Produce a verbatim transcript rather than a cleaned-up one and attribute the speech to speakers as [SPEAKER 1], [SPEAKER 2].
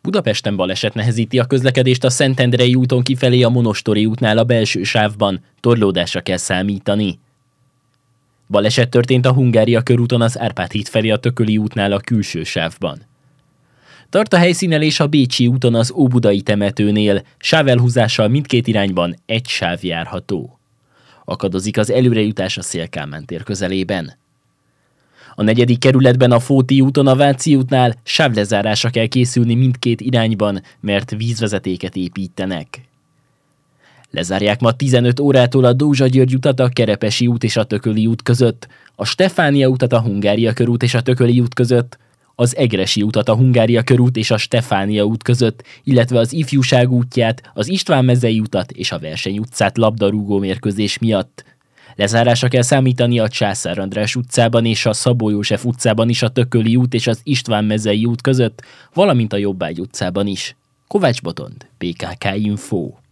[SPEAKER 1] Budapesten baleset nehezíti a közlekedést a Szentendrei úton kifelé a Monostori útnál a belső sávban, torlódásra kell számítani. Baleset történt a Hungária körúton az Árpád híd felé a Tököli útnál a külső sávban. Tart a helyszínelés a Bécsi úton az Óbudai temetőnél, sávelhúzással mindkét irányban egy sáv járható. Akadozik az előrejutás a Széll-Kálmán tér közelében. A negyedik kerületben a Fóti úton a Váci útnál sávlezárásra kell készülni mindkét irányban, mert vízvezetéket építenek. Lezárják ma tizenöt órától a Dózsa-György utat a Kerepesi út és a Tököli út között, a Stefánia utat a Hungária körút és a Tököli út között, az Egressy utat a Hungária körút és a Stefánia út között, illetve az Ifjúság útját, az István-mezei utat és a Verseny utcát labdarúgó mérkőzés miatt. Lezárásra kell számítani a Császár András utcában és a Szabó József utcában is a Tököli út és az István-mezei út között, valamint a Jobbágy utcában is. Kovács Botond, bé ká ká Info.